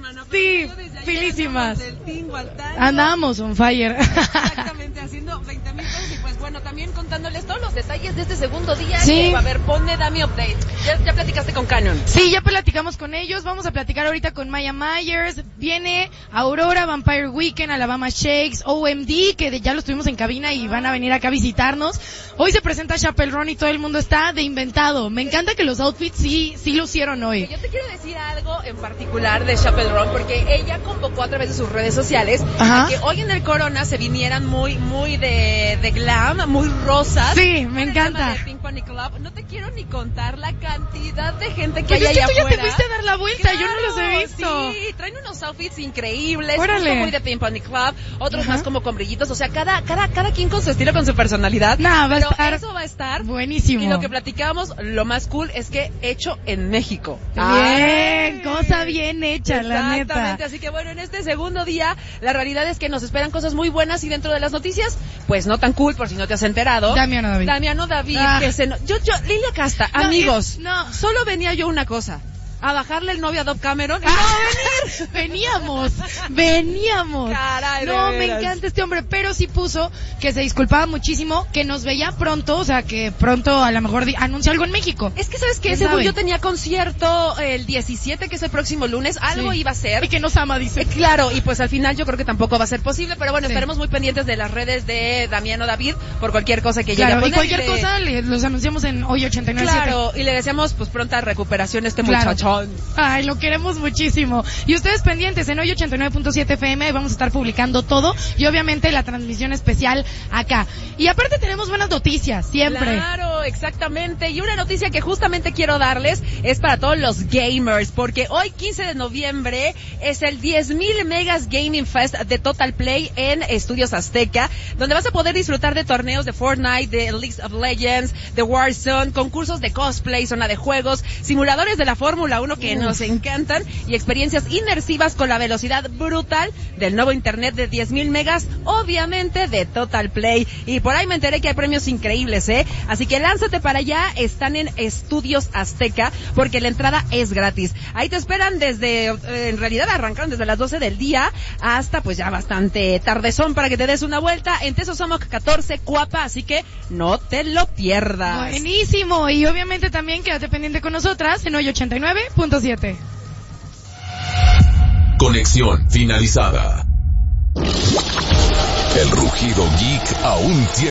hermana. Sí, filísimas. Andamos on fire. Exactamente, haciendo 20,000 cosas y pues bueno, también contándoles todos los detalles de este segundo día. Sí. A ver, ponme, dame update. ¿Ya platicaste con Canon? Sí, ya platicamos con ellos. Vamos a platicar ahorita con Maya Myers. Viene Aurora, Vampire Weekend, Alabama Shakes, OMD, que ya los tuvimos en cabina y van a venir acá a visitarnos. Hoy se presenta Chappell Roan y todo el mundo está de inventado. Me encanta que los outfits sí lucieron hoy. Yo te quiero decir algo en particular de Chappell Roan, porque ella convocó a través de sus redes sociales a que hoy en el Corona se vinieran muy de glam, muy rosas. Sí, me encanta. De Pink Pony Club. No te quiero ni contar la cantidad de gente que pues hay allá afuera. afuera. Ya te fuiste a dar la vuelta, claro, yo no los he visto. Sí, traen unos outfits increíbles. Órale. Justo muy de Pink Pony Club, otros más como con brillitos. O sea, cada quien con su estilo, con su personalidad. Pero eso va a estar buenísimo. Y lo que platicábamos, lo más cool es que hecho en México. Bien, cosa bien hecha, la neta. Exactamente, así que bueno, en este segundo día, la realidad es que nos esperan cosas muy buenas y dentro de las noticias, pues no tan cool, por si no te has enterado. Damiano David, que Lilia Casta, no, amigos, solo venía yo una cosa. A bajarle el novio a Dove Cameron y no a venir. Veníamos. Caray, no, me encanta este hombre, pero sí puso que se disculpaba muchísimo, que nos veía pronto, o sea, que pronto a lo mejor anuncia algo en México. Es que, ¿sabes qué? Según yo tenía concierto el 17, que es el próximo lunes, algo iba a ser. Y que nos ama, dice. Claro, y pues al final yo creo que tampoco va a ser posible, pero bueno, estaremos muy pendientes de las redes de Damiano David por cualquier cosa que llegue a poner. Y cualquier cosa los anunciamos en Hoy 89.7. Claro, y le deseamos pues pronta recuperación a este muchacho. Ay, lo queremos muchísimo. Y ustedes pendientes en Hoy 89.7 FM, vamos a estar publicando todo y obviamente la transmisión especial acá. Y aparte tenemos buenas noticias, siempre. Claro, exactamente. Y una noticia que justamente quiero darles es para todos los gamers, porque hoy 15 de noviembre es el 10,000 Megas Gaming Fest de Total Play en Estudios Azteca, donde vas a poder disfrutar de torneos de Fortnite, de League of Legends, de Warzone, concursos de cosplay, zona de juegos, simuladores de la Fórmula 1 que nos encantan y experiencias inmersivas con la velocidad brutal del nuevo internet de 10,000 megas, obviamente de Total Play. Y por ahí me enteré que hay premios increíbles, así que lánzate para allá. Están en Estudios Azteca porque la entrada es gratis. Ahí te esperan en realidad arrancaron desde las 12 del día hasta pues ya bastante tardezón para que te des una vuelta en Tesosomoc 14 Cuapa, así que no te lo pierdas. Buenísimo, y obviamente también quédate pendiente con nosotras en Hoy 89.7. Conexión finalizada. El rugido geek aún tiene